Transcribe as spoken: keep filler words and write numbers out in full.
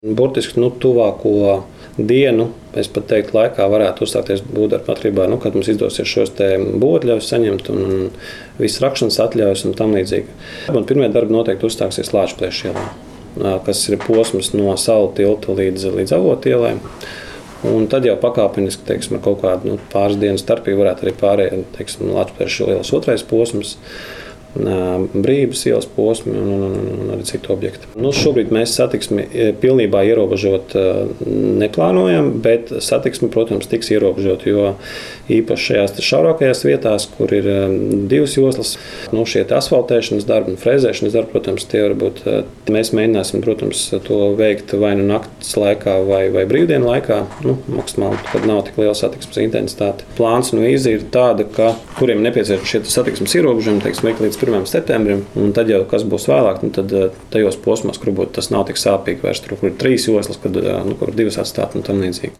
Burtiski nu, tuvāko dienu, es pat teiktu, laikā varētu uzstāties būvdarbi atkarībā, nu, kad mums izdosies šos te būvatļaujus saņemt un, un visas rakšanas atļaujas un tam līdzīgi. Un pirmie darbi noteikti uzstāksies Lāčplēša ielā, kas ir posms no Salu tilta līdz, līdz Avotu ielai. Un tad jau pakāpeniski, teiksim, ar kaut kādu nu, pāris dienas starpību varētu arī pārējie, teiksim, Lāčplēša ielas otrais posms, Brības ielas posmi un, un, un arī citu objektu. Nu, šobrīd mēs satiksmi pilnībā ierobežot neplānojam, bet satiksmi, protams, tiks ierobežot, jo īpaši šajās šaurākajās vietās, kur ir divas joslas, nu, šie asfaltēšanas darbi un frēzēšanas darbi, protams, tie varbūt mēs mēģināsim, protams, to veikt vai nu naktas laikā vai, vai brīvdienu laikā, nu, maksimāli, kad nav tik liela satiksmes intensitāte. Plāns nu īzi ir tāda, ka kuriem nepieciešams šie satiksmes ierobežojumi, teiksim, veikt līdz pirmajam septembrim, un tad jau, kas būs vēlāk, nu, tad tajos posmos, kur būtu tas nav tik sāpīgi vairs, tur, kur ir trīs joslas, kad, nu, kur divas atstāt un tam līdzīgi.